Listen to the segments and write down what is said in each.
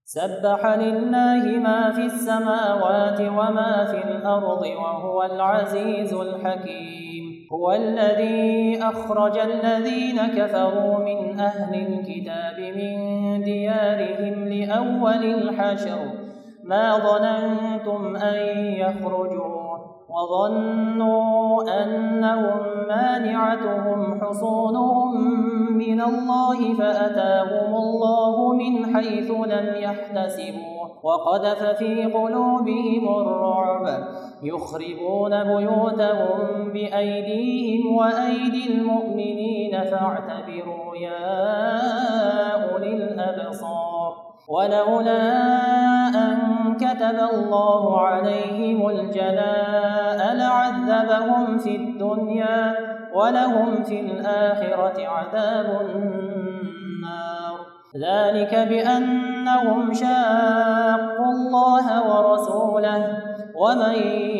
سبح لله ما في السماوات وما في الأرض وهو العزيز الحكيم. هو الذي أخرج الذين كفروا من أهل الكتاب من ديارهم لأول الحشر ما ظننتم أن يخرجوا وظنوا أنهم مانعتهم حصونهم من الله فأتاهم الله من حيث لم يحتسبوا وقذف في قلوبهم الرعب يخربون بيوتهم بأيديهم وأيدي المؤمنين فاعتبروا يا أولي الأبصار. ولولا أن كتب الله عليهم الجلاء لعذبهم في الدنيا ولهم في الآخرة عذاب النار. ذلك بأنهم شاقوا الله ورسوله ومن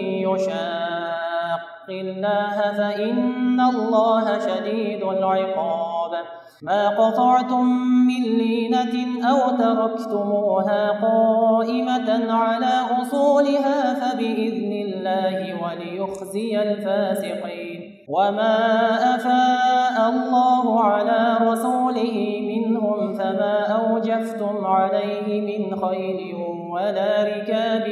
يشاق الله فإن الله شديد العقاب. ما قطعتم من لينة أو تركتموها قائمة على أصولها فبإذن الله وليخزي الفاسقين. وما أفاء الله على رسوله منهم فما أوجفتم عليه من خيل ولا ركاب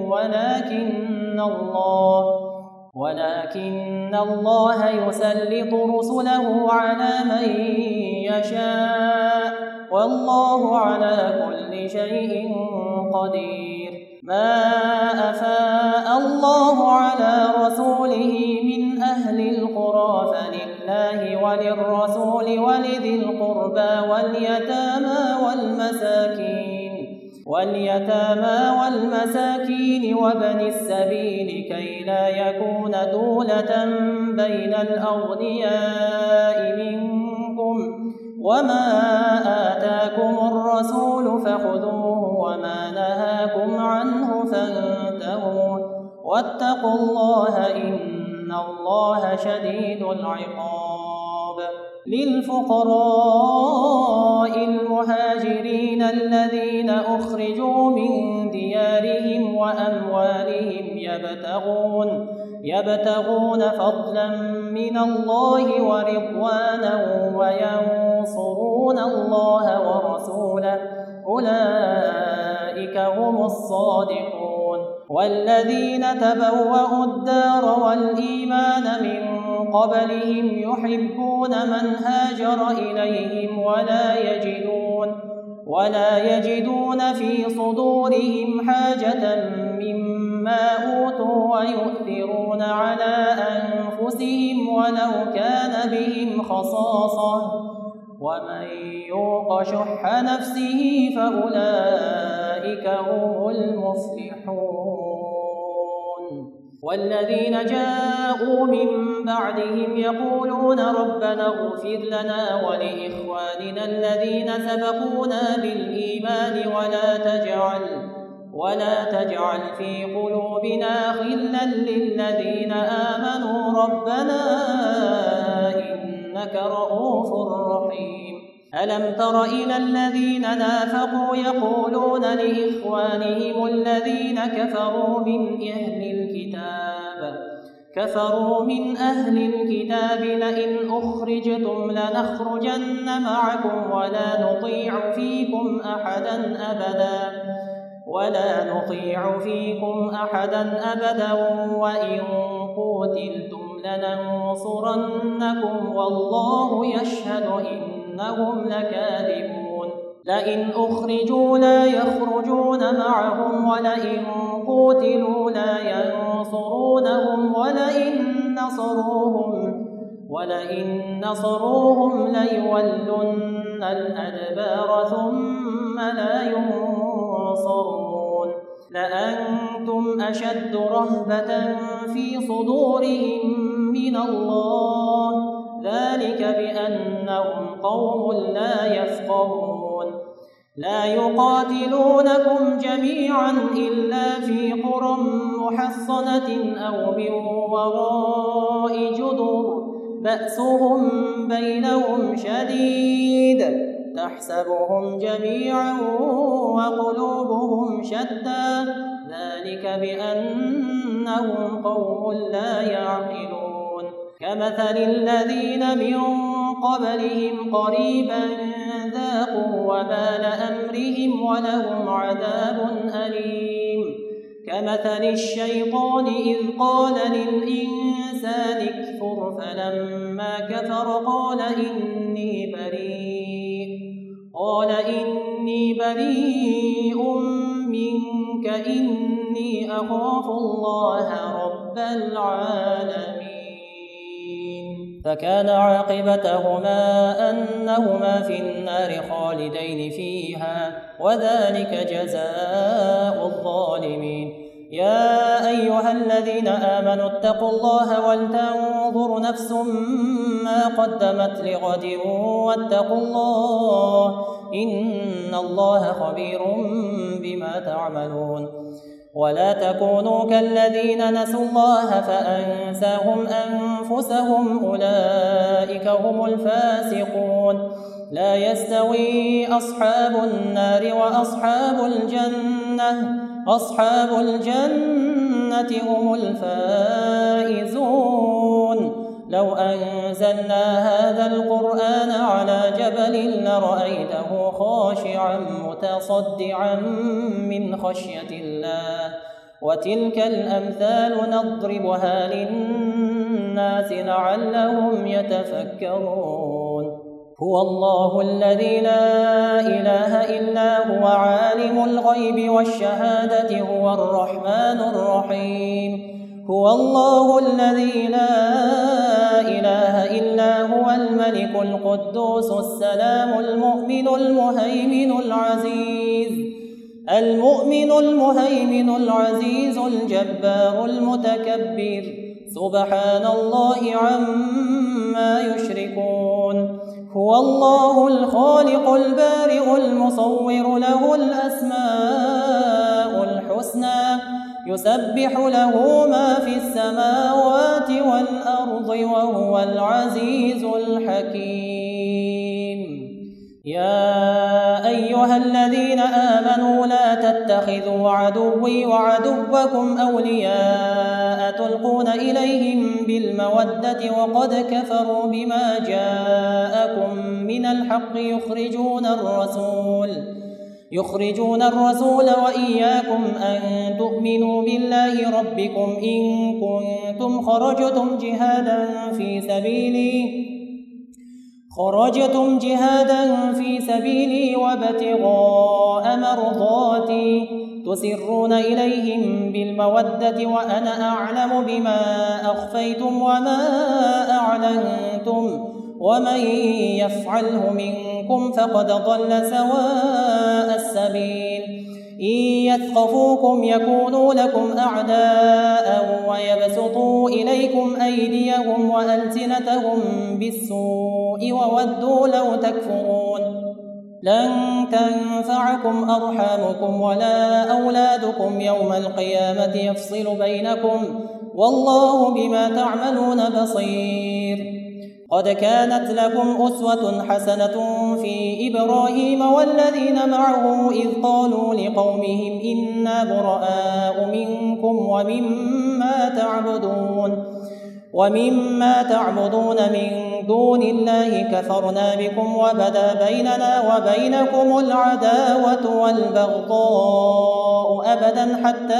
ولكن الله يسلط رسله على من يشاء والله على كل شيء قدير. ما أفاء الله على رسوله من أهل القرى فلله وللرسول ولذي القربى واليتامى والمساكين وابن السبيل كي لا يكون دولة بين الأغنياء منكم. وما آتاكم الرسول فخذوه وما نهاكم عنه فانتهوا واتقوا الله إن الله شديد العقاب. للفقراء المهاجرين الذين أخرجوا من ديارهم وأموالهم يبتغون فضلا من الله ورضوانا وينصرون الله ورسوله أولئك هم الصادقون. والذين تبوأوا الدار والإيمان من قبلهم يحبون من هاجر إليهم ولا يجدون في صدورهم حاجة مما أوتوا ويؤثرون على أنفسهم ولو كان بهم خصاصة ومن يوق شح نفسه فأولئك هم المفلحون. والذين جاءوا من بعدهم يقولون ربنا اغفر لنا ولإخواننا الذين سبقونا بالإيمان ولا تجعل في قلوبنا غلا للذين آمنوا ربنا إنك رؤوف رحيم. ألم تر إلى الذين نافقوا يقولون لإخوانهم الذين كفروا من أهل الكتاب لئن أخرجتم لنخرجن معكم ولا نطيع فيكم أحدا أبدا وإن قتلتم لننصرنكم والله يشهد إنهم لكاذبون. لئن أخرجوا لا يخرجون معهم ولئن قتلوا لا ينصرونهم ولئن نصروهم ليولن الأدبار ثم لا ينصرون. لأنتم أشد رهبة في صدورهم من الله ذلك بأنهم قوم لا يفقهون. لا يقاتلونكم جميعا إلا في قرى محصنة أو من وراء جدر بأسهم بينهم شديد تحسبهم جميعا وقلوبهم شتى ذلك بأنهم قوم لا يعقلون كمثل الذين من قبلهم قريبا ذاقوا وبال أمرهم ولهم عذاب أليم كمثل الشيطان إذ قال للإنسان اكفر فلما كفر قال إني بريء منك إني أخاف الله رب العالمين فكان عاقبتهما أنهما في النار خالدين فيها وذلك جزاء الظالمين يا أيها الذين آمنوا اتقوا الله ولتنظر نفس ما قدمت لغد واتقوا الله إن الله خبير بما تعملون ولا تكونوا كالذين نسوا الله فأنساهم أنفسهم أولئك هم الفاسقون لا يستوي أصحاب النار وأصحاب الجنة هم الفائزون لو أنزلنا هذا القرآن على جبل لرأيته خاشعا متصدعا من خشية الله وتلك الأمثال نضربها للناس لعلهم يتفكرون هو الله الذي لا إله إلا هو عالم الغيب والشهادة هو الرحمن الرحيم هو الله الذي لا إله إلا هو الملك القدوس السلام المؤمن المهيمن العزيز الجبار المتكبر سبحان الله عما يشركون هو الله الخالق البارئ المصور له الأسماء الحسنى يسبح له ما في السماوات والأرض وهو العزيز الحكيم يا أيها الذين آمنوا لا تتخذوا عدوي وعدوكم أولياء تلقون إليهم بالمودة وقد كفروا بما جاءكم من الحق يخرجون الرسول وإياكم أن تؤمنوا بالله ربكم إن كنتم خرجتم جهادا في سبيلي وابتغاء مرضاتي تسرون إليهم بالمودة وأنا أعلم بما أخفيتم وما أعلنتم ومن يفعله منكم فقد ضل سواء السبيل إن يثقفوكم يكونوا لكم أعداء ويبسطوا إليكم أيديهم وألسنتهم بالسوء وودوا لو تكفرون لن تنفعكم أرحامكم ولا أولادكم يوم القيامة يفصل بينكم والله بما تعملون بصير قد كانت لكم أسوة حسنة في إبراهيم والذين معه إذ قالوا لقومهم إنا براء منكم ومما تعبدون من دون الله كفرنا بكم وبدا بيننا وبينكم العداوة والبغضاء أبدا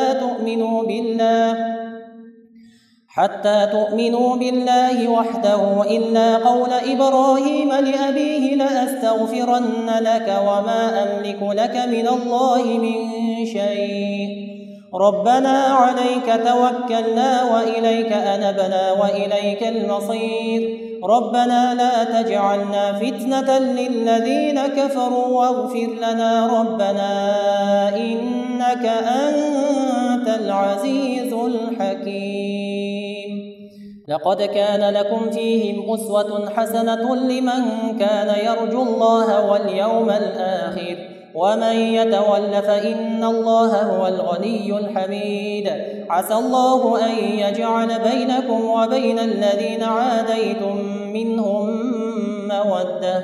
حتى تؤمنوا بالله وحده إلا قول إبراهيم لأبيه لأستغفرن لك وما أملك لك من الله من شيء ربنا عليك توكلنا وإليك أنبنا وإليك المصير ربنا لا تجعلنا فتنة للذين كفروا واغفر لنا ربنا إنك أنت العزيز الحكيم لقد كان لكم فيهم أسوة حسنة لمن كان يرجو الله واليوم الآخر ومن يتول فإن الله هو الغني الحميد عسى الله أن يجعل بينكم وبين الذين عاديتم منهم مودة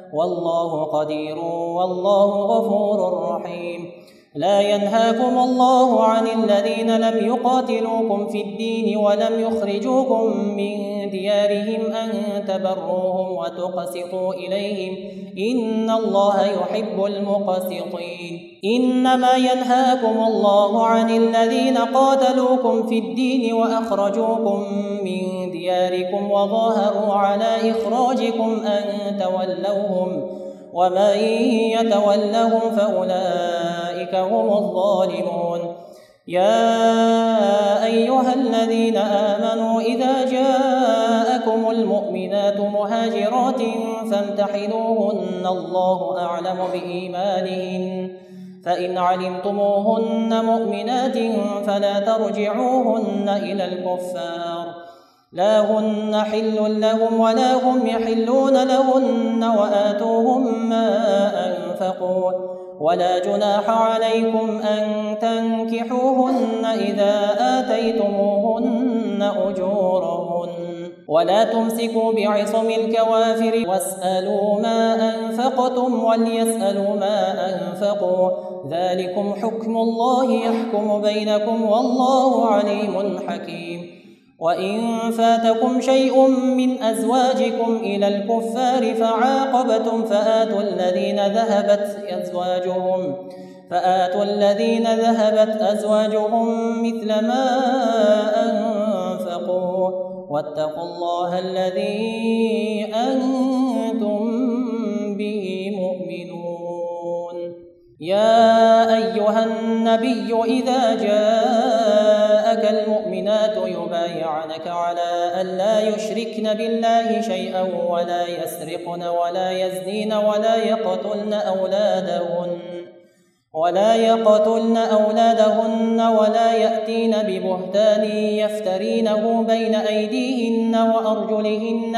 والله قدير والله غفور رحيم. لا ينهاكم الله عن الذين لم يقاتلوكم في الدين ولم يخرجوكم من ديارهم أن تبروهم وتقسطوا إليهم إن الله يحب المقسطين. إنما ينهاكم الله عن الذين قاتلوكم في الدين وأخرجوكم من دياركم وظاهروا على إخراجكم أن تولوهم ومن يتولهم فأولئك هم الظالمون. يا أيها الذين آمنوا إذا جاءكم المؤمنات مهاجرات فامتحنوهن الله أعلم بإيمانهن فإن علمتموهن مؤمنات فلا ترجعوهن إلى الكفار لا هن حل لهم ولا هم يحلون لهن وآتوهم ما أنفقوا ولا جناح عليكم أن تنكحوهن إذا آتيتموهن أجورهن ولا تمسكوا بعصم الكوافر واسألوا ما أنفقتم وليسألوا ما أنفقوا ذلكم حكم الله يحكم بينكم والله عليم حكيم. وإن فاتكم شيء من أزواجكم إلى الكفار فعاقبتم فآتوا الذين ذهبت أزواجهم مثل ما أنفقوا واتقوا الله الذي أنتم به مؤمنون. يا أيها النبي إذا جاءك المؤمنات يبايعنك على أن لا يشركن بالله شيئا ولا يسرقن ولا يزنين ولا يقتلن أولادهن ولا يأتين ببهتان يفترينه بين أيديهن وأرجلهن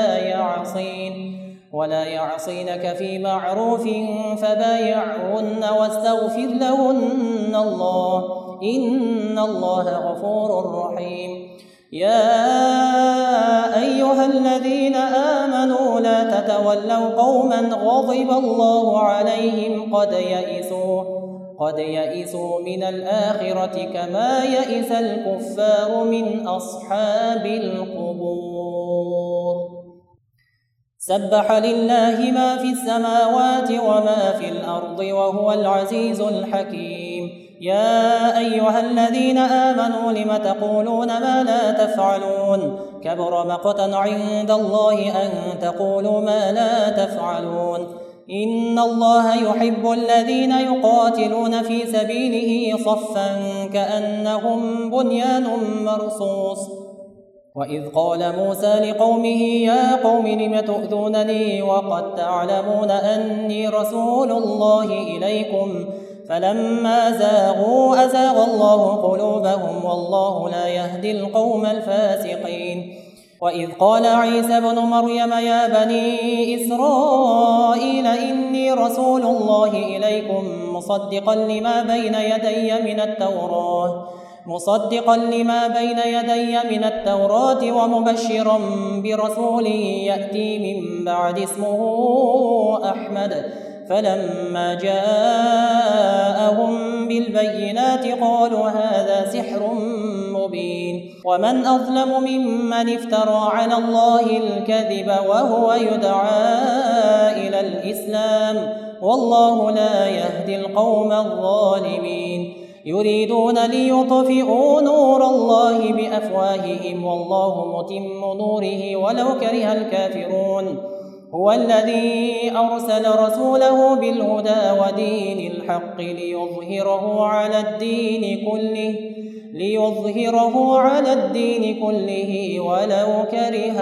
ولا يعصينك في معروف فبايعهن واستغفر لهن الله إن الله غفور رحيم. يا أيها الذين آمنوا لا تتولوا قوما غضب الله عليهم قد يئسوا من الآخرة كما يئس الكفار من أصحاب القبور. سبح لله ما في السماوات وما في الأرض وهو العزيز الحكيم. يا أيها الذين آمنوا لم تقولون ما لا تفعلون كبر مقتا عند الله أن تقولوا ما لا تفعلون. إن الله يحب الذين يقاتلون في سبيله صفا كأنهم بنيان مرصوص. وإذ قال موسى لقومه يا قوم لم تؤذونني وقد تعلمون أني رسول الله إليكم فلما زاغوا أزاغ الله قلوبهم والله لا يهدي القوم الفاسقين. وإذ قال عيسى بن مريم يا بني إسرائيل إني رسول الله إليكم مصدقا لما بين يدي من التوراة ومبشرا برسول يأتي من بعد اسمه أحمد فلما جاءهم بالبينات قالوا هذا سحر مبين. ومن أظلم ممن افترى على الله الكذب وهو يدعى إلى الإسلام والله لا يهدي القوم الظالمين. يريدون ليطفئوا نور الله بأفواههم والله متم نوره ولو كره الكافرون. هو الذي أرسل رسوله بالهدى ودين الحق ليظهره على الدين كله ولو كره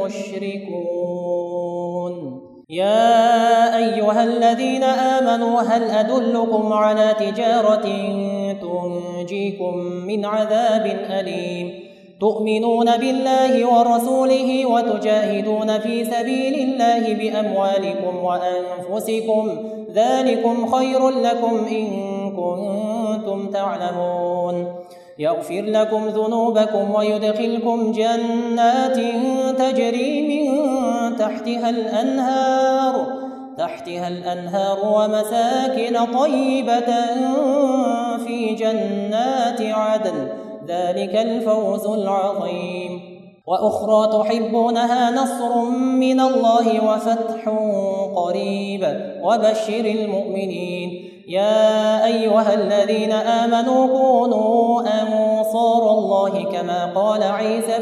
المشركون. يا أيها الذين آمنوا هل أدلكم على تجارة تنجيكم من عذاب أليم تؤمنون بالله ورسوله وتجاهدون في سبيل الله بأموالكم وأنفسكم ذلكم خير لكم إن كنتم تعلمون. يغفر لكم ذنوبكم ويدخلكم جنات تجري من تحتها الأنهار تحتها الأنهار ومساكن طيبة في جنات عدن ذلك الفوز العظيم. وأخرى تحبونها نصر من الله وفتح قريب وبشر المؤمنين. يا أيها الذين آمنوا كونوا أنصار الله كما قال عيسى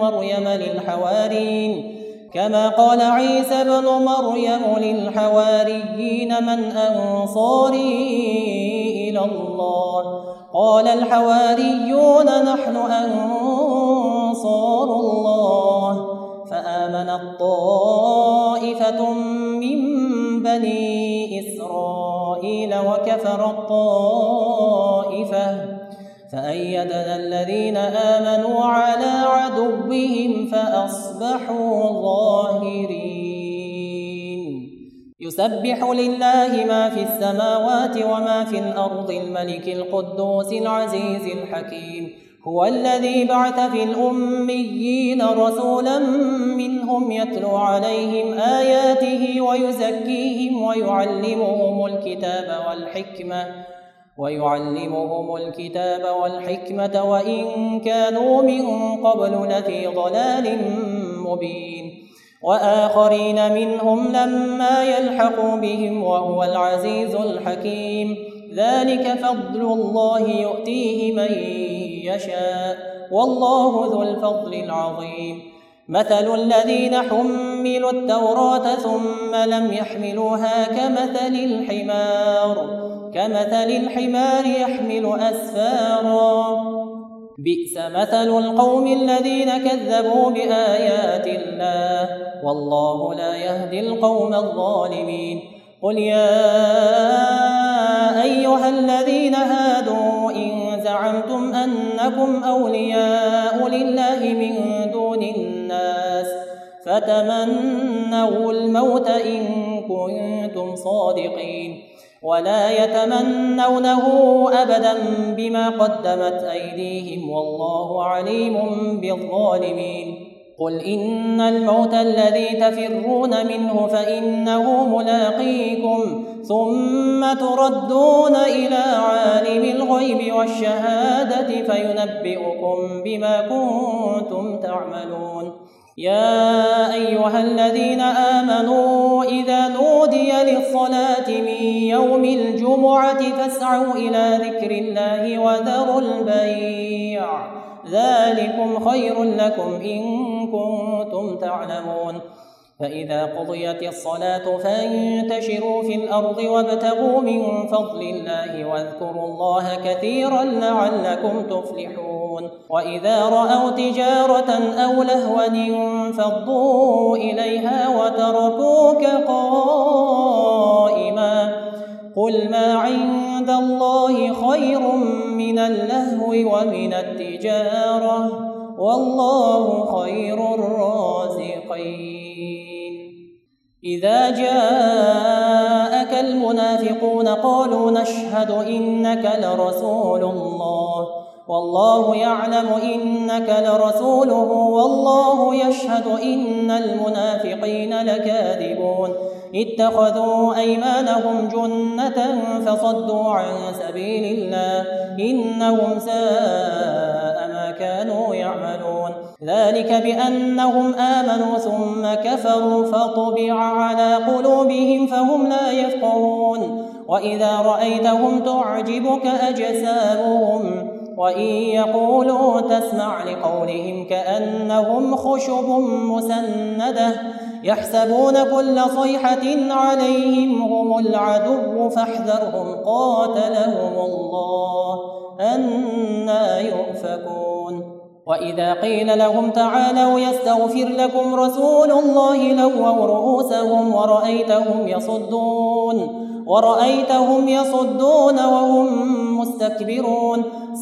بن مريم للحواريين من أنصاري إلى الله؟ قال الحواريون نحن أنصار الله. فآمنت طائفة من بني إسرائيل وكفرت طائفة فأيدنا الذين آمنوا على عدوهم فأصبحوا ظاهرين. يسبح لله ما في السماوات وما في الأرض الملك القدوس العزيز الحكيم. هو الذي بعث في الأميين رسولا منهم يتلو عليهم آياته ويزكيهم ويعلمهم الكتاب والحكمة وإن كانوا من قبل لفي ضلال مبين. وآخرين منهم لما يلحقوا بهم وهو العزيز الحكيم. ذلك فضل الله يؤتيه من يشاء والله ذو الفضل العظيم. مثل الذين حملوا التوراة ثم لم يحملوها كمثل الحمار يحمل أسفارا. بئس مثل القوم الذين كذبوا بآيات الله والله لا يهدي القوم الظالمين. قل يا أيها الذين هادوا إن زعمتم أنكم أولياء لله من دون الناس فتمنوا الموت إن كنتم صادقين ولا يتمنونه أبدا بما قدمت أيديهم والله عليم بالظالمين. قل إن الموت الذي تفرون منه فإنه ملاقيكم ثم تردون إلى عالم الغيب والشهادة فينبئكم بما كنتم تعملون. يا أيها الذين آمنوا إذا نودي للصلاة من يوم الجمعة فاسعوا إلى ذكر الله وذروا البيع ذلكم خير لكم إن كنتم تعلمون. فإذا قضيت الصلاة فانتشروا في الأرض وابتغوا من فضل الله واذكروا الله كثيرا لعلكم تفلحون. وإذا رأوا تجارة أو لهوا انفضوا إليها وتركوك قائما قل ما عند الله خير من اللهو ومن التجارة والله خير الرازقين. إذا جاءك المنافقون قالوا نشهد إنك لرسول الله والله يعلم إنك لرسوله والله يشهد إن المنافقين لكاذبون. اتخذوا أيمانهم جنة فصدوا عن سبيل الله إنهم ساء ما كانوا يعملون. ذلك بأنهم آمنوا ثم كفروا فطبع على قلوبهم فهم لا يفقهون. وإذا رأيتهم تعجبك أجسامهم وإن يقولوا تسمع لقولهم كأنهم خشب مسندة يحسبون كل صيحة عليهم هم العدو فاحذرهم قاتلهم الله أنى يؤفكون. وإذا قيل لهم تعالوا يستغفر لكم رسول الله لووا رؤوسهم ورأيتهم يصدون وهم مستكبرون.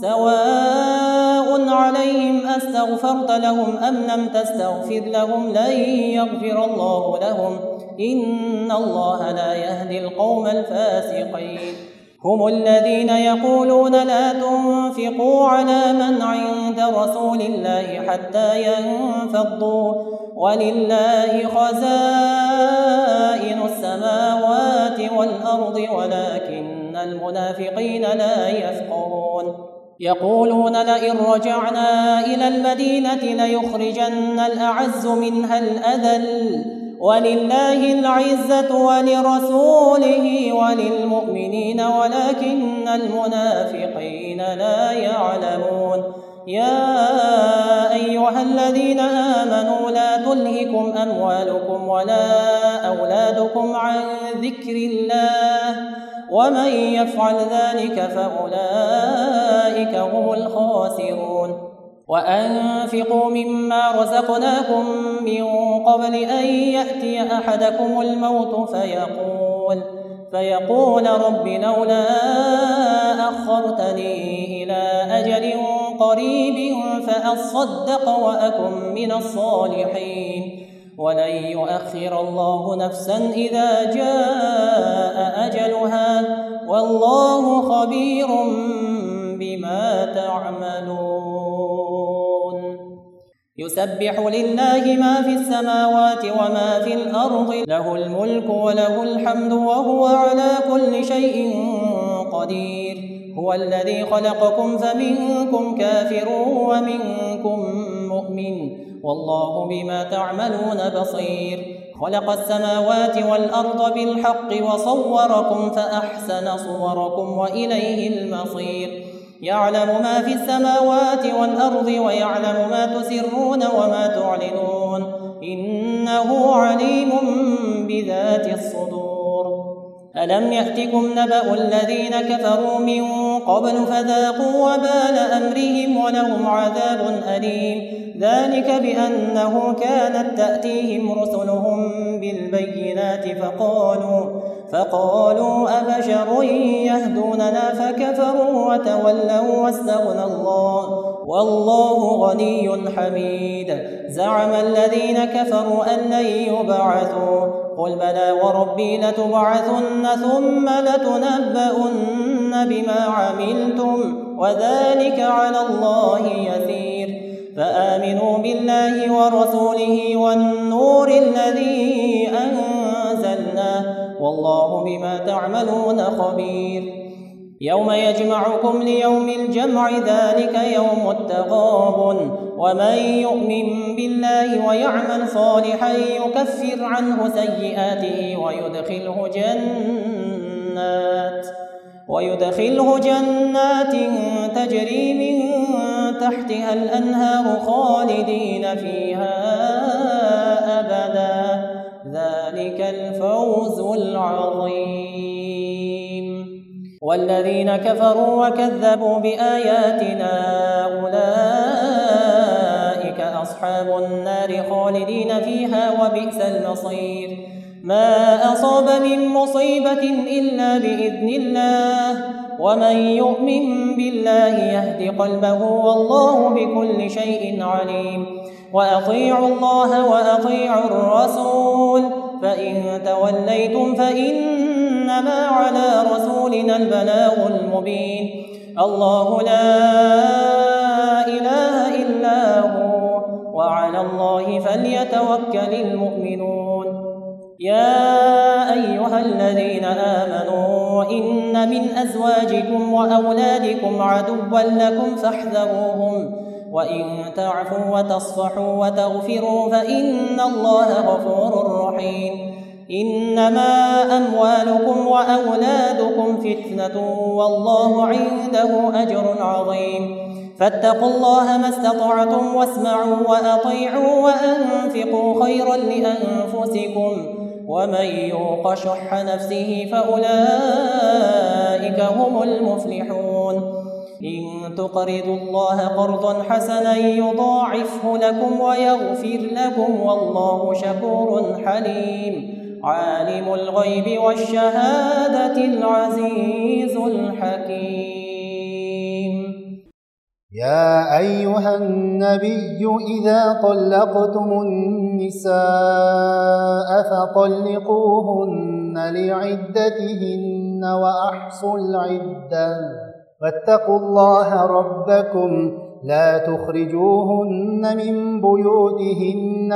سواء عليهم أستغفرت لهم أم لم تستغفر لهم لن يغفر الله لهم إن الله لا يهدي القوم الفاسقين. هم الذين يقولون لا تنفقوا على من عند رسول الله حتى ينفضوا ولله خزائن السماوات والأرض ولكن المنافقين لا يفقهون يقولون لئن رجعنا إلى المدينة ليخرجن الأعز منها الأذل ولله العزة ولرسوله وللمؤمنين ولكن المنافقين لا يعلمون يا أيها الذين آمنوا لا تلهكم أموالكم ولا أولادكم عن ذكر الله ومن يفعل ذلك فأولئك هم الخاسرون وأنفقوا مما رزقناكم من قبل أن يأتي أحدكم الموت فيقول رب لولا أخرتني إلى أجل قريب فأصدق وأكن من الصالحين ولن يؤخر الله نفسا إذا جاء أجلها والله خبير بما تعملون يسبح لله ما في السماوات وما في الأرض له الملك وله الحمد وهو على كل شيء قدير هو الذي خلقكم فمنكم كافر ومنكم مؤمن والله بما تعملون بصير خلق السماوات والأرض بالحق وصوركم فأحسن صوركم وإليه المصير يعلم ما في السماوات والأرض ويعلم ما تسرون وما تعلنون إنه عليم بذات الصدور ألم يأتكم نبأ الذين كفروا من قبل فذاقوا وبال أمرهم ولهم عذاب أليم ذلك بأنه كانت تأتيهم رسلهم بالبينات فقالوا أبشر يهدوننا فكفروا وتولوا واستغنى الله والله غني حميد زعم الذين كفروا أن لن يبعثوا قل بلى وربي لتبعثن ثم لتنبؤن بما عملتم وذلك على الله يسير فآمنوا بالله ورسوله والنور الذي أنزلنا والله بما تعملون خبير يوم يجمعكم ليوم الجمع ذلك يوم التغابن ومن يؤمن بالله ويعمل صالحا يكفر عنه سيئاته ويدخله جنات تجري من تحتها الأنهار خالدين فيها أبدا ذلك الفوز العظيم والذين كفروا وكذبوا بآياتنا أولئك أصحاب النار خالدين فيها وبئس المصير ما أصاب من مصيبة إلا بإذن الله ومن يؤمن بالله يهد قلبه والله بكل شيء عليم وأطيعوا الله وأطيعوا الرسول فإن توليتم فإنما على رسولنا البلاغ المبين الله لا إله إلا هو وعلى الله فليتوكل المؤمنون يا أيها الذين آمنوا إن من أزواجكم وأولادكم عدوا لكم فاحذروهم وإن تعفوا وتصفحوا وتغفروا فإن الله غفور رحيم إنما أموالكم وأولادكم فتنة والله عنده أجر عظيم فاتقوا الله ما استطعتم واسمعوا وأطيعوا وأنفقوا خيرا لأنفسكم ومن يوق شح نفسه فأولئك هم المفلحون إن تقرضوا الله قرضا حسنا يضاعفه لكم ويغفر لكم والله شكور حليم عالم الغيب والشهادة العزيز الحكيم يا أيها النبي إذا طلقتم النساء فطلقوهن لعدتهن وأحصوا العدة واتقوا الله ربكم لا تخرجوهن من بيوتهن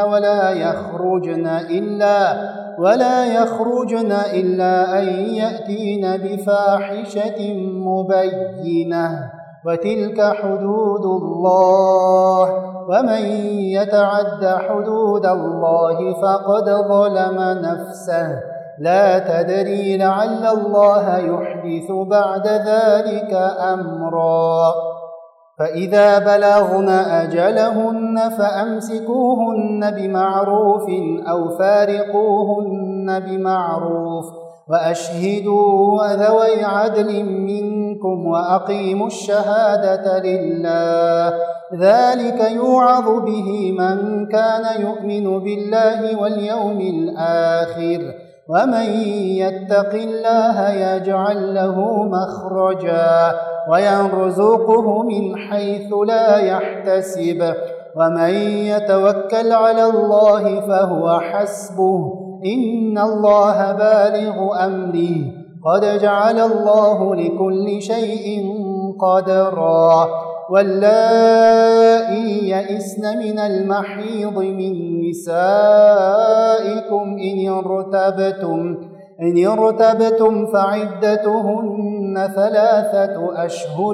ولا يخرجن إلا أن يأتين بفاحشة مبينة وتلك حدود الله ومن يتعد حدود الله فقد ظلم نفسه لا تدري لعل الله يحدث بعد ذلك أمرا فإذا بلغن أجلهن فأمسكوهن بمعروف أو فارقوهن بمعروف وأشهدوا ذوي عدل منكم وأقيموا الشهادة لله ذلك يوعظ به من كان يؤمن بالله واليوم الآخر ومن يتق الله يجعل له مخرجا ويرزقه من حيث لا يحتسب ومن يتوكل على الله فهو حسبه إن الله بالغ أمره قد جعل الله لكل شيء قدرا واللائي يئسن من المحيض من نسائكم إن ارتبتم فعدتهن 3 أشهر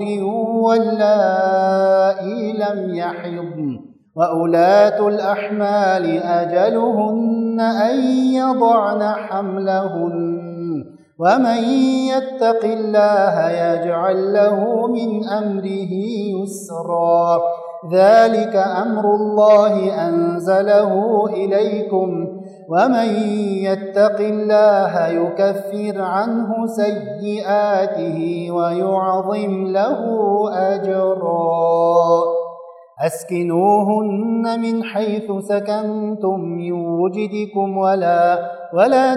واللائي لم يحضن وأولاة الأحمال أجلهن أن يضعن حملهن ومن يتق الله يجعل له من أمره يسرا ذلك أمر الله أنزله إليكم ومن يتق الله يكفر عنه سيئاته ويعظم له أجرا أسكنوهن من حيث سكنتم من وجدكم ولا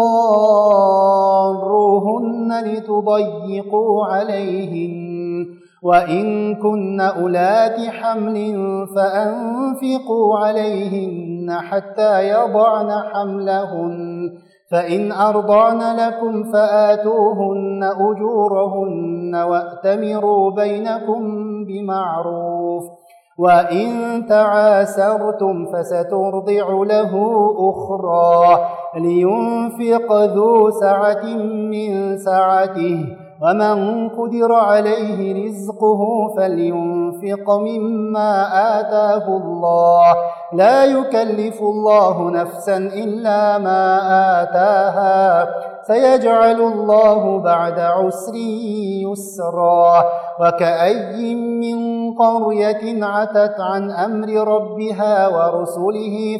تضاروهن لتضيقوا عليهن وإن كن أولات حمل فأنفقوا عليهن حتى يضعن حملهن فإن أرضعن لكم فآتوهن أجورهن وأتمروا بينكم بمعروف وإن تعاسرتم فسترضع له أخرى لينفق ذو سعة من سعته ومن قدر عليه رزقه فلينفق مما آتاه الله لا يكلف الله نفسا إلا ما آتاها سيجعل الله بعد عسر يسرا وكأي من قرية عتت عن أمر ربها ورسله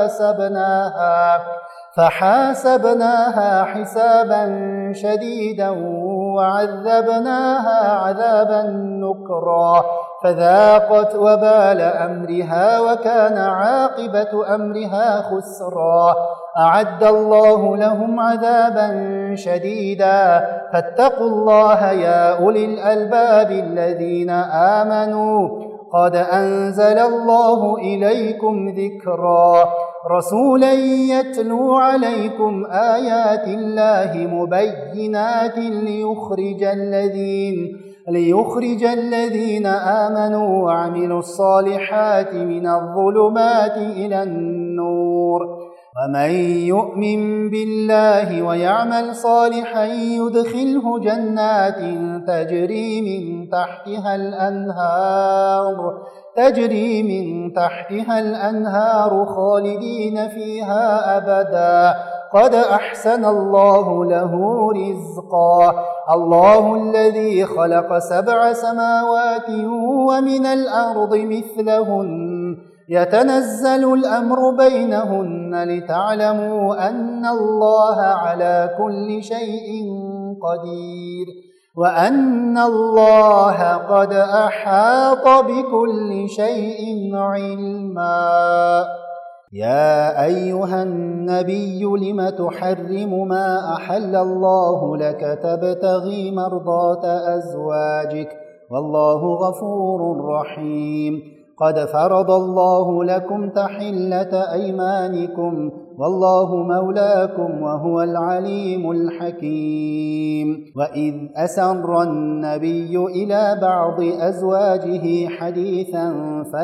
فحاسبناها حسابا شديدا وعذبناها عذابا نكرا فذاقت وبال أمرها وكان عاقبة أمرها خسرا أعد الله لهم عذابا شديدا فاتقوا الله يا أولي الألباب الذين آمنوا قد أنزل الله إليكم ذكرا رسولا يتلو عليكم آيات الله مبينات ليخرج الذين آمنوا وعملوا الصالحات من الظلمات إلى النور ومن يؤمن بالله ويعمل صالحا يدخله جنات تجري من تحتها الأنهار خالدين فيها أبدا قد أحسن الله له رزقا الله الذي خلق 7 سماوات ومن الأرض مثلهن يتنزل الأمر بينهن لتعلموا أن الله على كل شيء قدير وأن الله قد أحاط بكل شيء علما يا أيها النبي لم تحرم ما أحل الله لك تبتغي مرضات أزواجك والله غفور رحيم قد فرض الله لكم تحلة أيمانكم والله مولاكم وهو العليم الحكيم. وإذ أسر النبي إلى بعض أزواجه حديثا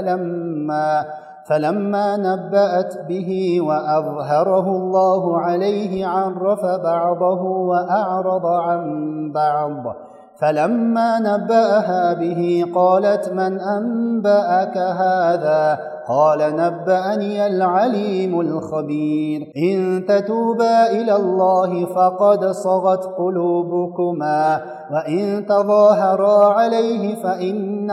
فلما نبأت به وأظهره الله عليه عرف بعضه وأعرض عن بعض. فلما نبأها به قالت من أنبأك هذا؟ قال نبأني العليم الخبير. إن تتوبا إلى الله فقد صغت قلوبكما وإن تظاهرا عليه فإن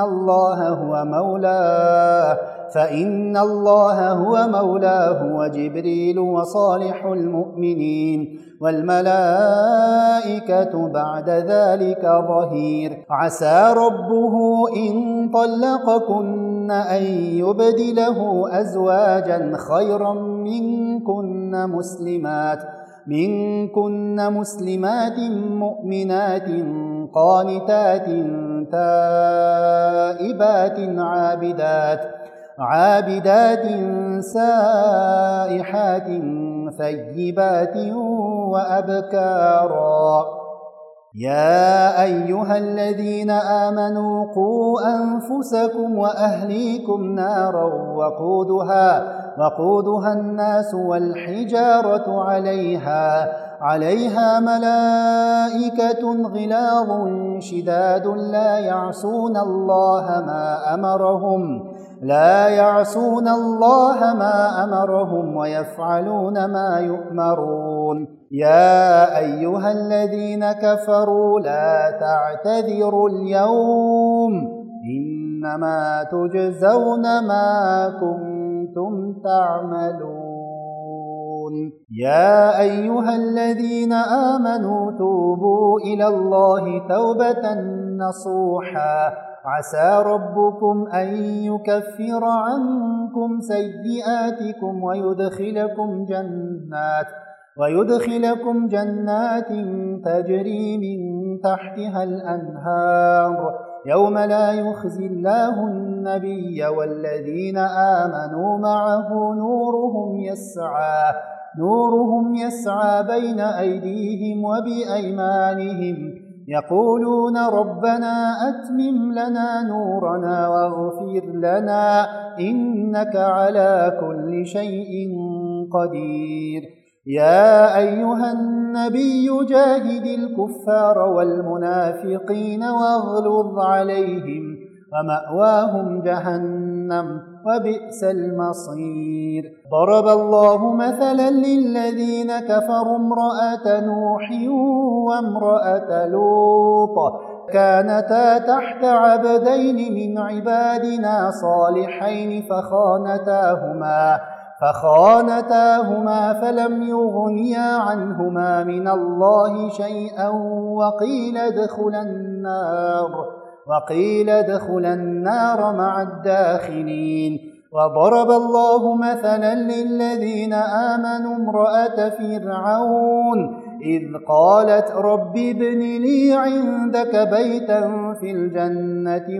الله هو مولاه وجبريل وصالح المؤمنين والملائكة بعد ذلك ظهير. عسى ربه إن طلقكن أن يبدله أزواجا خيرا منكن مسلمات مؤمنات قانتات تائبات عابدات سائحات ثيبات وأبكارا. يا أيها الذين آمنوا قوا أنفسكم وأهليكم نارا وقودها الناس والحجارة عليها ملائكة غلاظ شداد لا يعصون الله ما أمرهم ويفعلون ما يؤمرون. يا أيها الذين كفروا لا تعتذروا اليوم إنما تجزون ما كنتم تعملون. يا أيها الذين آمنوا توبوا إلى الله توبة نصوحا عسى ربكم أن يكفر عنكم سيئاتكم ويدخلكم جنات تجري من تحتها الأنهار يوم لا يخزي الله النبي والذين آمنوا معه نورهم يسعى بين أيديهم وبأيمانهم يقولون ربنا أتمم لنا نورنا واغفر لنا إنك على كل شيء قدير. يا أيها النبي جاهد الكفار والمنافقين واغلظ عليهم ومأواهم جهنم وبئس المصير. ضرب الله مثلا للذين كفروا امرأة نوح وامرأة لوط كانتا تحت عبدين من عبادنا صالحين فخانتاهما فلم يغنيا عنهما من الله شيئا وقيل ادخلا النار مع الداخلين. وضرب الله مثلا للذين آمنوا امرأة فرعون إذ قالت رب ابن لي عندك بيتا في الجنة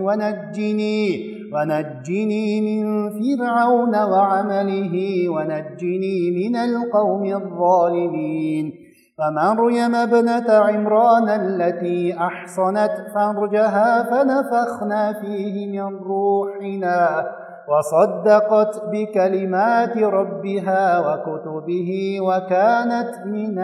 ونجني من فرعون وعمله ونجني من القوم الظالمين. ومريم ابنة عمران التي أحصنت فرجها فنفخنا فيه من روحنا وصدقت بكلمات ربها وكتبه وكانت من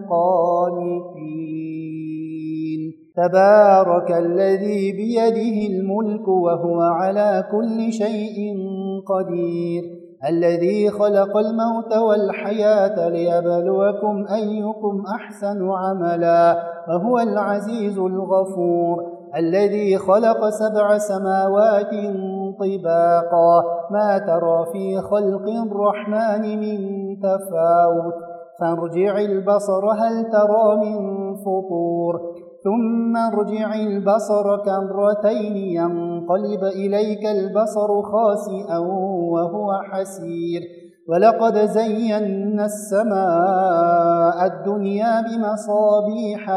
القانتين. تبارك الذي بيده الملك وهو على كل شيء قدير الذي خلق الموت والحياة ليبلوكم أيكم أحسن عملا وهو العزيز الغفور الذي خلق 7 سماوات طباقا ما ترى في خلق الرحمن من تفاوت فارجع البصر هل ترى من فطور ثم ارجع البصر كرتين ينقلب إليك البصر خاسئا وهو حسير. ولقد زينا السماء الدنيا بمصابيح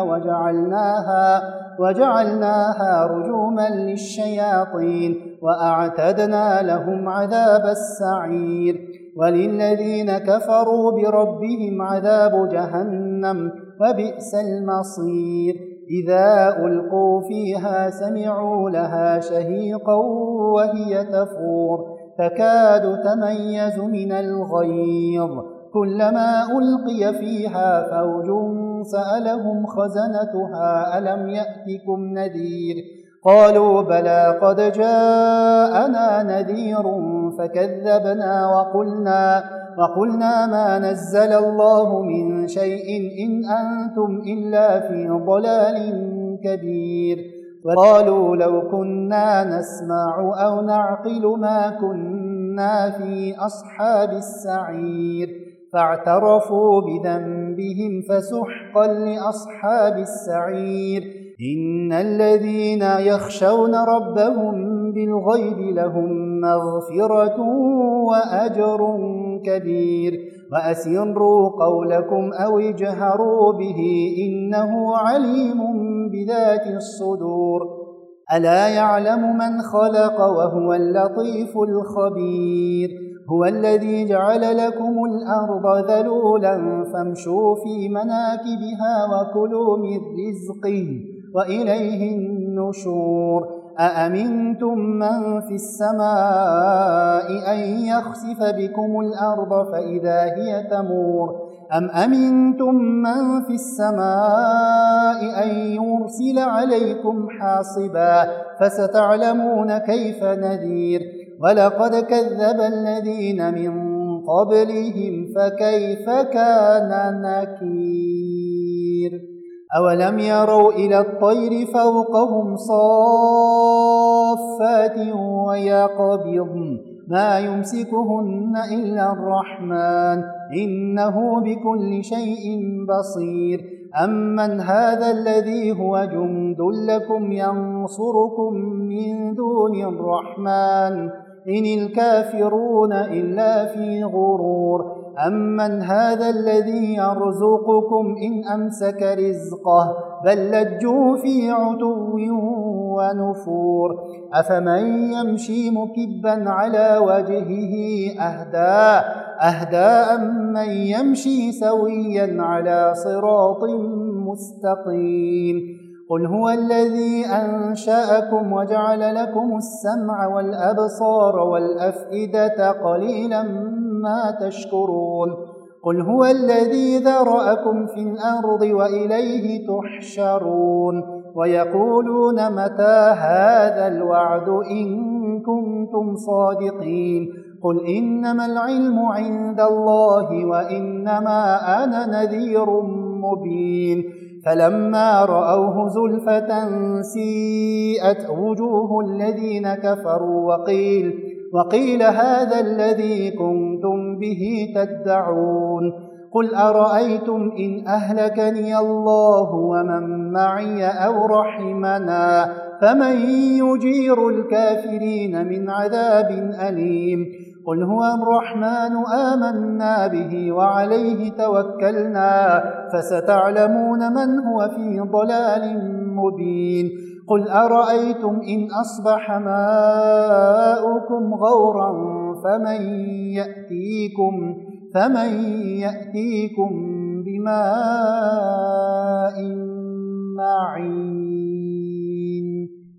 وجعلناها رجوما للشياطين وأعتدنا لهم عذاب السعير. وللذين كفروا بربهم عذاب جهنم وبئس المصير إذا ألقوا فيها سمعوا لها شهيقا وهي تفور تكاد تميز من الغيظ كلما ألقي فيها فوج سألهم خزنتها ألم يأتكم نذير قالوا بلى قد جاءنا نذير فكذبنا وقلنا ما نزل الله من شيء إن أنتم إلا في ضلال كبير وقالوا لو كنا نسمع أو نعقل ما كنا في أصحاب السعير فاعترفوا بذنبهم فسحقا لأصحاب السعير إن الذين يخشون ربهم بالغيب لهم مغفرة وأجر كبير وأسروا قولكم أو اجهروا به إنه عليم بذات الصدور ألا يعلم من خلق وهو اللطيف الخبير هو الذي جعل لكم الأرض ذلولا فامشوا في مناكبها وكلوا من رزقه وإليه النشور أأمنتم من في السماء أن يخسف بكم الأرض فإذا هي تمور أم أمنتم من في السماء أن يرسل عليكم حاصبا فستعلمون كيف نذير ولقد كذب الذين من قبلهم فكيف كان نكير أولم يروا إلى الطير فوقهم صافات ويقبضن ما يمسكهن إلا الرحمن إنه بكل شيء بصير أمن هذا الذي هو جند لكم ينصركم من دون الرحمن إن الكافرون إلا في غرور أمن هذا الذي يرزقكم إن أمسك رزقه بل لجوا في عتو ونفور أفمن يمشي مكبا على وجهه أهدى أمن يمشي سويا على صراط مستقيم قل هو الذي أنشأكم وجعل لكم السمع والأبصار والأفئدة قليلا ما تشكرون قل هو الذي ذرأكم في الأرض وإليه تحشرون ويقولون متى هذا الوعد إن كنتم صادقين قل إنما العلم عند الله وإنما أنا نذير مبين فلما رأوه زلفة سيئت وجوه الذين كفروا وقيل هذا الذي كنتم به تدعون قل أرأيتم إن أهلكني الله ومن معي أو رحمنا فمن يجير الكافرين من عذاب أليم قل هو الرحمن آمنا به وعليه توكلنا فستعلمون من هو في ضلال مبين قل أرأيتم إن أصبح ماؤكم غورا فمن يأتيكم بماء معين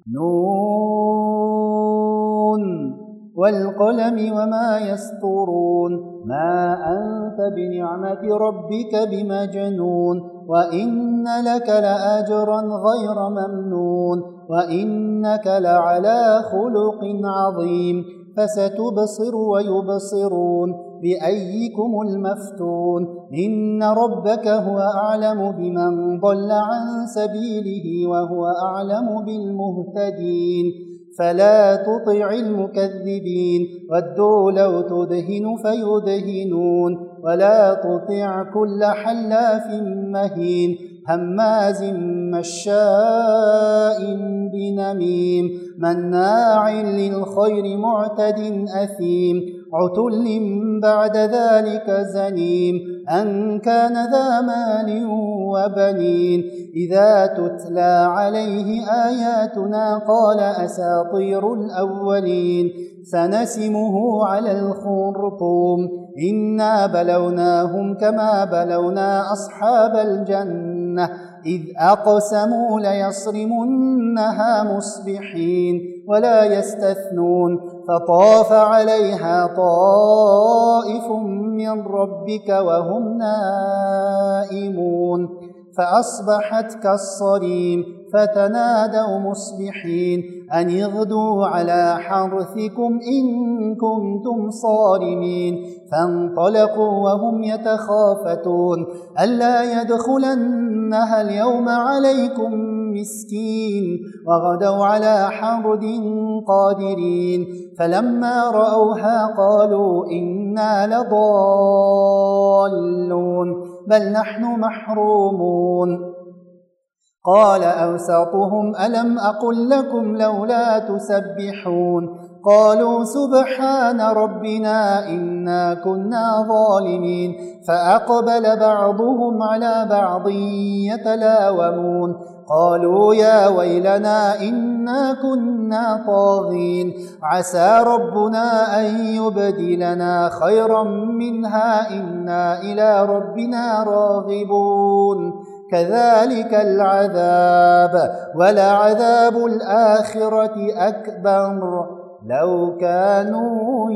نون والقلم وما يسطرون ما أنت بنعمة ربك بمجنون وإن لك لأجرا غير ممنون وإنك لعلى خلق عظيم فستبصر ويبصرون بأيكم المفتون إن ربك هو أعلم بمن ضل عن سبيله وهو أعلم بالمهتدين فلا تطع المكذبين ودوا لو تدهن فيدهنون ولا تطع كل حلاف مهين هماز مشاء بنميم مناع للخير معتد أثيم عتل بعد ذلك زنيم أن كان ذا مال وبنين إذا تتلى عليه آياتنا قال أساطير الأولين سنسمه على الخرطوم إنا بلوناهم كما بلونا أصحاب الجنة إذ أقسموا ليصرمنها مصبحين ولا يستثنون فطاف عليها طائف من ربك وهم نائمون فأصبحت كالصريم فتنادوا مصبحين أن اغدوا على حرثكم إن كنتم صارمين فانطلقوا وهم يتخافتون ألا يدخلنها اليوم عليكم مسكين وغدوا على حرد قادرين فلما رأوها قالوا إنا لضالون بل نحن محرومون قال أوسطهم ألم أقل لكم لولا تسبحون قالوا سبحان ربنا إنا كنا ظالمين فأقبل بعضهم على بعض يتلاومون قالوا يا ويلنا إنا كنا طاغين عسى ربنا أن يبدلنا خيرا منها إنا إلى ربنا راغبون كذلك العذاب ولعذاب الآخرة أكبر لو كانوا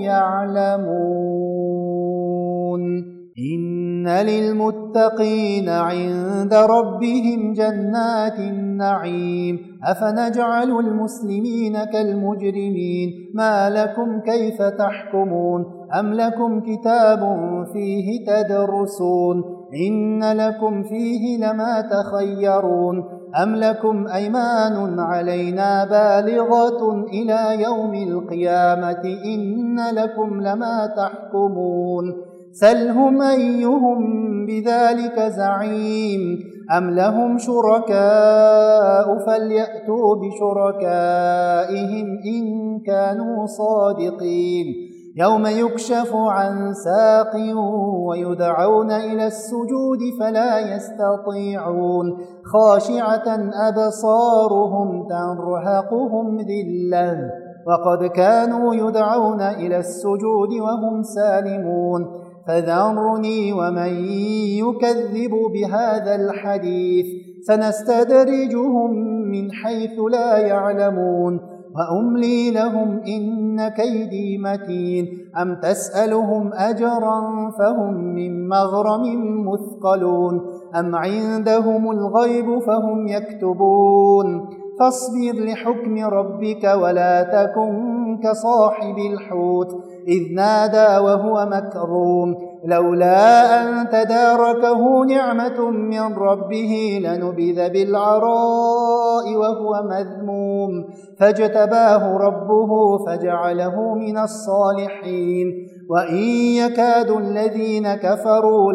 يعلمون إن للمتقين عند ربهم جنات النعيم أفنجعل المسلمين كالمجرمين ما لكم كيف تحكمون أم لكم كتاب فيه تدرسون إن لكم فيه لما تخيرون أم لكم أيمان علينا بالغة إلى يوم القيامة إن لكم لما تحكمون سلهم أيهم بذلك زعيم أم لهم شركاء فليأتوا بشركائهم إن كانوا صادقين يوم يكشف عن ساق ويدعون إلى السجود فلا يستطيعون خاشعة أبصارهم ترهقهم ذلة وقد كانوا يدعون إلى السجود وهم سالمون فذرني ومن يكذب بهذا الحديث سنستدرجهم من حيث لا يعلمون وأملي لهم إن كيدي متين أم تسألهم أجرا فهم من مغرم مثقلون أم عندهم الغيب فهم يكتبون فاصبر لحكم ربك ولا تكن كصاحب الحوت إذ نادى وهو مكروم لولا أن تداركه نعمة من ربه لنبذ بالعراء وهو مذموم فاجتباه ربه فجعله من الصالحين وإن يكاد الذين كفروا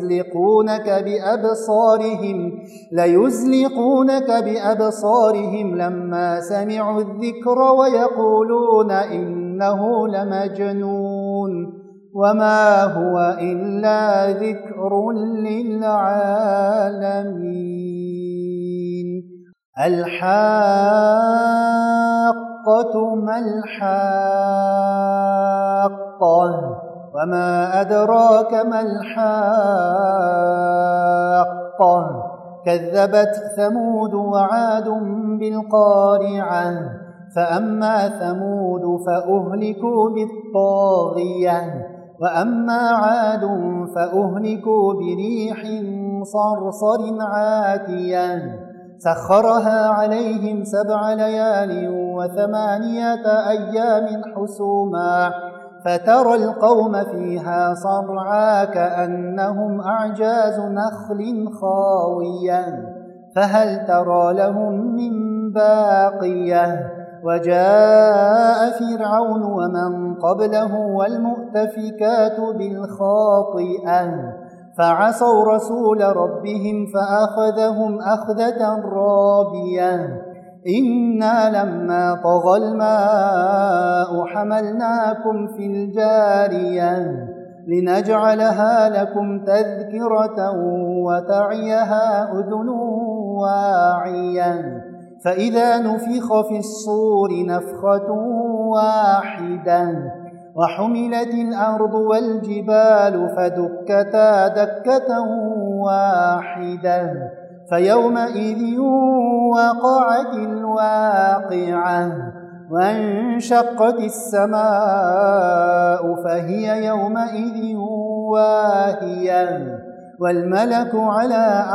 ليزلقونك بأبصارهم لما سمعوا الذكر ويقولون إنه لمجنون وما هو إلا ذكر للعالمين الحاقة ما الحاقة وما أدراك ما الحاقة كذبت ثمود وعاد بالقارعة فأما ثمود فأهلكوا بالطاغية وأما عاد فأهلكوا بريح صرصر عاتية سخرها عليهم 7 ليال و8 أيام حسوما فترى القوم فيها صرعا كأنهم أعجاز نخل خاوية فهل ترى لهم من باقية وجاء فرعون ومن قبله والمؤتفكات بالخاطئة فعصوا رسول ربهم فأخذهم أخذة رابية إنا لما طغى الماء حملناكم في الجارية لنجعلها لكم تذكرة وتعيها أذن واعية فإذا نفخ في الصور نفخة واحدة وحملت الأرض والجبال فدكتا دكة واحدة فيومئذ وقعت الواقعة وانشقت السماء فهي يومئذ واهية والملك على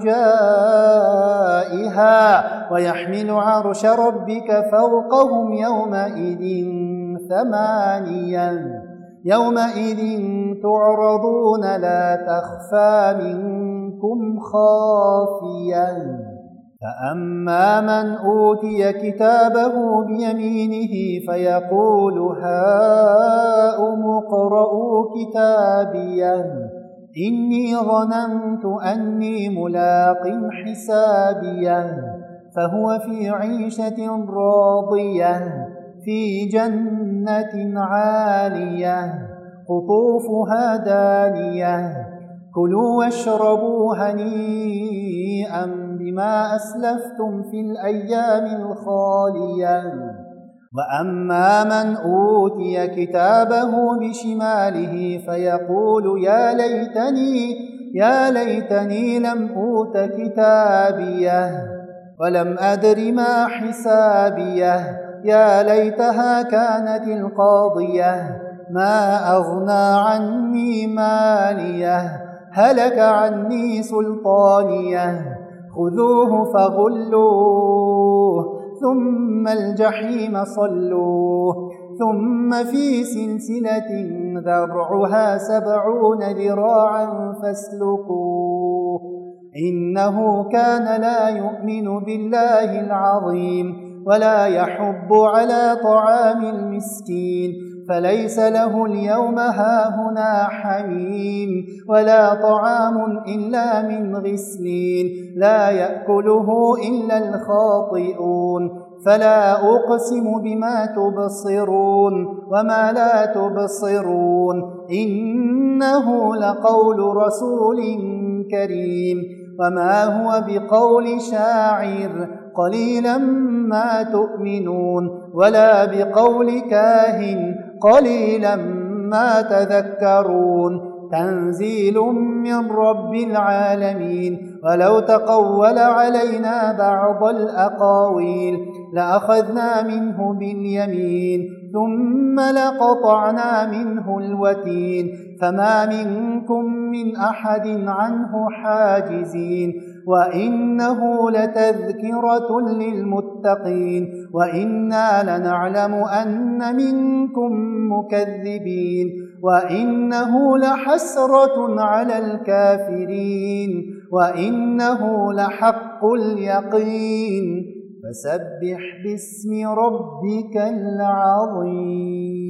أرجائها ويحمل عرش ربك فوقهم يومئذ ثمانية يومئذ تعرضون لا تخفى منكم خافية فأما من أوتي كتابه بيمينه فيقول هاؤم اقرءوا كتابيه إني ظننت أني ملاق حسابيه فهو في عيشة راضية في جنة عالية قطوفها دانية كلوا واشربوا هنيئا بما أسلفتم في الأيام الخالية وأما من أوتي كتابه بشماله فيقول يا ليتني لم أوت كتابيه ولم أدر ما حسابيه يا ليتها كانت القاضية ما أغنى عني ماليه هلك عني سلطانيه خذوه فغلوه ثم الجحيم صلوه ثم في سلسلة ذرعها 70 ذراعا فاسلكوه إنه كان لا يؤمن بالله العظيم ولا يحض على طعام المسكين فليس له اليوم هاهنا حميم ولا طعام إلا من غسلين لا يأكله إلا الخاطئون فلا أقسم بما تبصرون وما لا تبصرون إنه لقول رسول كريم وما هو بقول شاعر قليلا ما تؤمنون ولا بقول كاهن قليلا ما تذكرون تنزيل من رب العالمين ولو تقول علينا بعض الأقاويل لأخذنا منه باليمين ثم لقطعنا منه الوتين فما منكم من أحد عنه حاجزين وإنه لتذكرة للمتقين وإنا لنعلم أن منكم مكذبين وإنه لحسرة على الكافرين وإنه لحق اليقين فسبح باسم ربك العظيم.